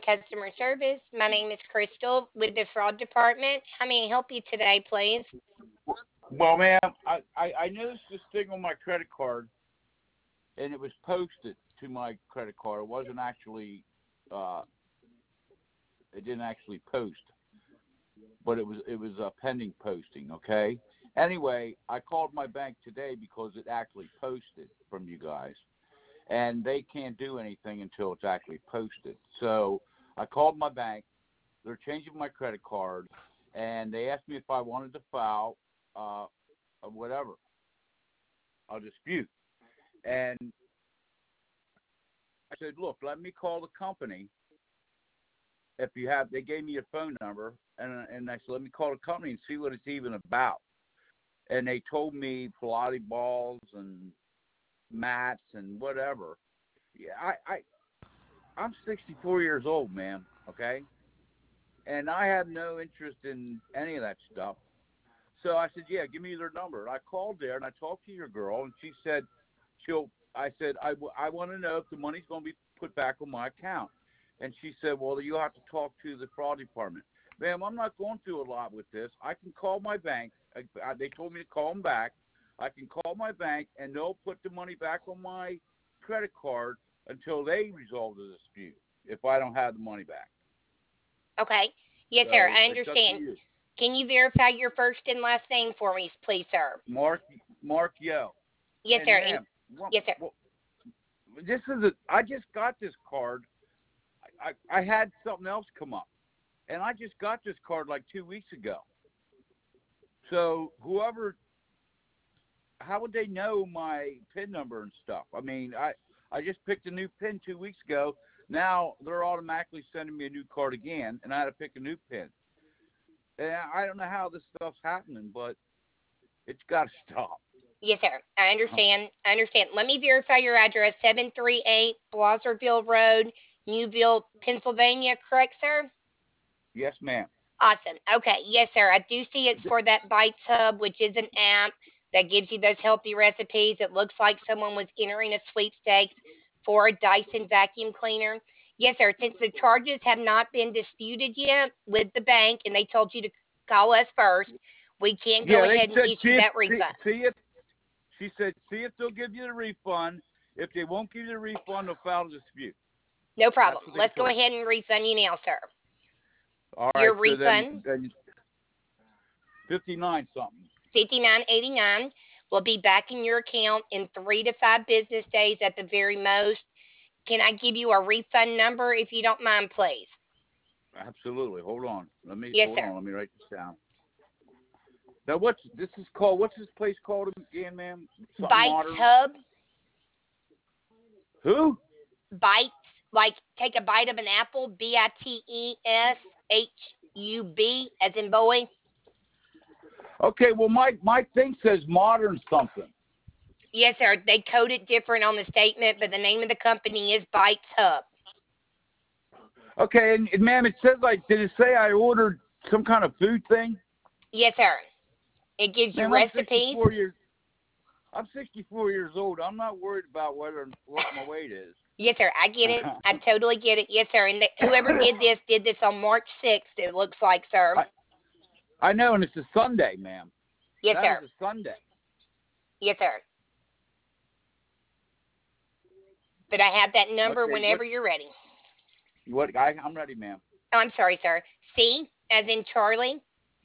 customer service. My name is Crystal with the fraud department. How may I help you today, please? Well, ma'am, I noticed this thing on my credit card, and it was posted to my credit card. It wasn't actually, uh, it didn't actually post, but it was a pending posting. Okay. Anyway, I called my bank today because it actually posted from you guys, and they can't do anything until it's actually posted. So I called my bank. They're changing my credit card, and they asked me if I wanted to file whatever, a dispute. And I said, look, let me call the company. If you have, they gave me a phone number, and I said, let me call the company and see what it's even about. And they told me Pilates balls and mats and whatever. Yeah, I'm 64 years old, man. Okay, and I have no interest in any of that stuff. So I said, yeah, give me their number. And I called there and I talked to your girl, and she said I said, I want to know if the money's going to be put back on my account. And she said, well, you have to talk to the fraud department. Ma'am, I'm not going through a lot with this. I can call my bank. They told me to call them back. I can call my bank, and they'll put the money back on my credit card until they resolve the dispute if I don't have the money back. Okay. Yes, sir. So I it's up to understand. you. Can you verify your first and last name for me, please, sir? Mark Yo. Yes, And sir. And ma'am, yes, sir. I just got this card. I had something else come up, and I just got this card like 2 weeks ago. So how would they know my PIN number and stuff? I mean, I just picked a new PIN 2 weeks ago. Now they're automatically sending me a new card again, and I had to pick a new PIN. And I don't know how this stuff's happening, but it's got to stop. Yes, sir. I understand. I understand. Let me verify your address, 738 Blazerville Road, Newville, Pennsylvania. Correct, sir? Yes, ma'am. Awesome. Okay. Yes, sir. I do see it's for that Bites Hub, which is an app that gives you those healthy recipes. It looks like someone was entering a sweepstakes for a Dyson vacuum cleaner. Yes, sir. Since the charges have not been disputed yet with the bank and they told you to call us first, we can go Yeah, they ahead and said issue that refund. see if she said see if they'll give you the refund. If they won't give you the refund, they'll file a dispute. No That's problem. what they Let's go told me. ahead and refund you now, sir. All Your right, so refund, then 59 something. 59.89, will be back in your account in 3 to 5 business days at the very most. Can I give you a refund number if you don't mind, please? Absolutely. Hold on. Yes, sir. Let me write this down. Now what's this place called again, ma'am? Something Bites modern. Hub. Who? Bites, like take a bite of an apple. BITESHUB, as in boy. Okay, well my thing says modern something. Yes, sir. They code it different on the statement, but the name of the company is Bites Hub. Okay, and ma'am, it says like did it say I ordered some kind of food thing? Yes, sir. It gives you Ma'am, recipes. I'm 64 years old. I'm not worried about what my weight is. Yes, sir. I get it. I totally get it. Yes, sir. And whoever did this on March 6th, it looks like, sir. I I know, and it's a Sunday, ma'am. Yes, That sir. is a Sunday. Yes, sir. But I have that What number day? What? whenever you're ready. What? I'm ready, ma'am. Oh, I'm sorry, sir. C as in Charlie,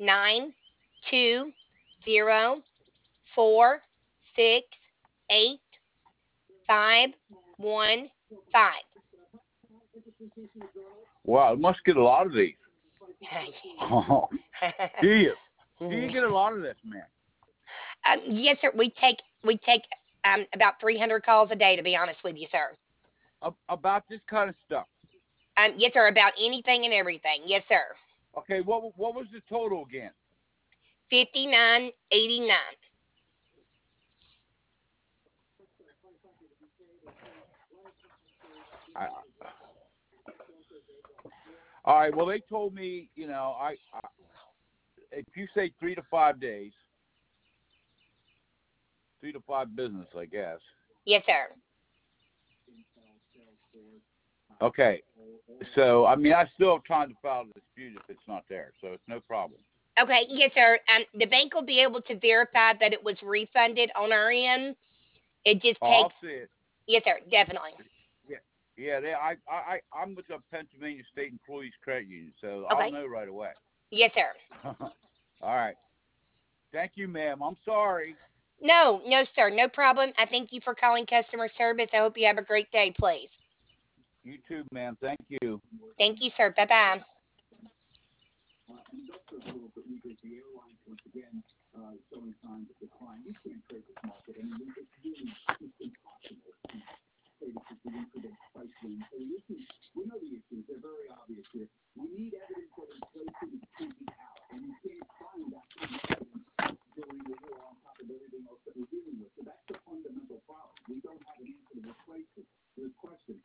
920468515. Wow, I must get a lot of these. Oh, do you? Do you get a lot of this, man? Yes, sir. We take about 300 calls a day, to be honest with you, sir. About this kind of stuff? Yes, sir. About anything and everything. Yes, sir. Okay, what was the total again? 59.89. I, all right. Well, they told me, if you say 3 to 5 days, 3 to 5 business, I guess. Yes, sir. Okay. So, I mean, I still have time to file a dispute if it's not there, so it's no problem. Okay, yes, sir. The bank will be able to verify that it was refunded on our end. It just Oh, I'll takes, see it. yes, sir, definitely. Yeah, yeah. I'm with the Pennsylvania State Employees Credit Union, so I'll Okay, know right away. yes, sir. All right. Thank you, ma'am. I'm sorry. No, no, sir, no problem. I thank you for calling customer service. I hope you have a great day, please. You too, ma'am. Thank you. Thank you, sir. Bye bye.